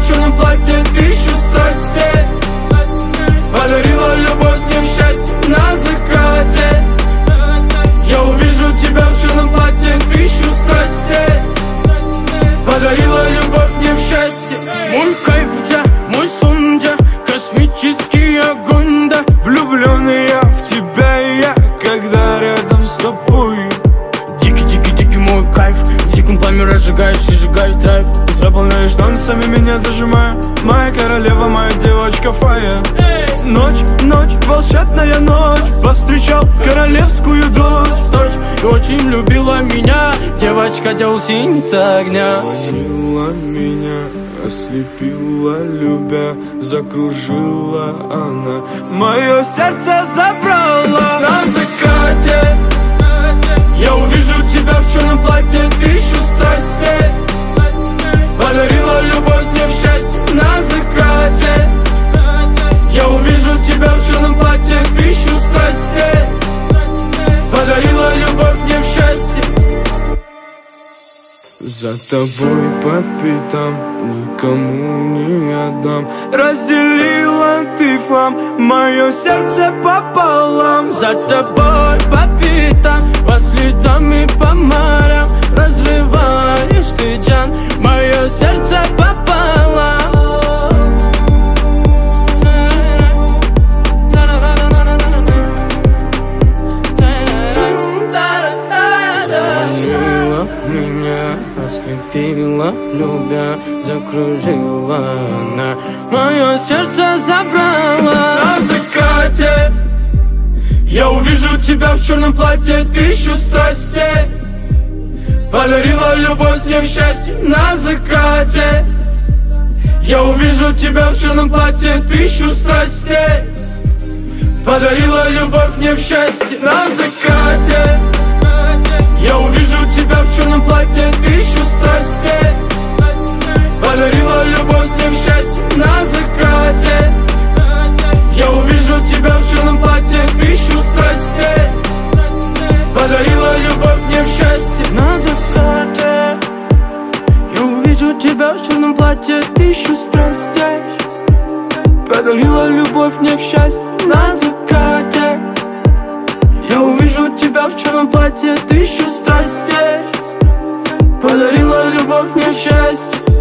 в черном платье тысячу страстей. Подарила любовь мне в счастье на закате. Я увижу тебя в черном платье тысячу страстей. Подарила любовь мне в счастье. Мой кайф, да, мой сон, да, космический огонь, да. Влюбленный я в тебя, и я, когда рядом с тобой. Дикий мой кайф, в диком пламя разжигаешь и сжигаешь драйв. Заполняешь танцами, меня зажимая. Моя королева, моя девочка Фая. Ночь, волшебная ночь. Повстречал королевскую дочь. И очень любила меня девочка, делсиница огня. Манила меня, ослепила, любя, закружила она. Мое сердце забрала на закате. Я увижу тебя в черном платье тысячу страстей. Подарила любовь мне в счастье на закате. Я увижу тебя в черном платье тысячу страстей. Подарила любовь мне в счастье. За тобой по пятам, никому не отдам. Разделила ты флам, мое сердце пополам. За тобой по пятам, по следам и по морям. Разрываешь ты, Джан, мое сердце пополам. Ослепила, любя, закружила она. Мое сердце забрала на закате. Я увижу тебя в черном платье тысячу страстей. Подарила любовь мне в счастье на закате. Я увижу тебя в черном платье тысячу страстей. Подарила любовь мне в счастье на закате. Я увижу тебя в черном платье тысячу страстей. Подарила любовь мне в счастье на закате. Я увижу тебя в черном платье тысячу страстей. Подарила любовь мне в счастье на закате. Я увижу тебя в черном платье тысячу страстей. Подарила любовь мне в счастье на закате. Я увижу тебя в черном платье тысячу страстей. Подарила любовь мне в счастье.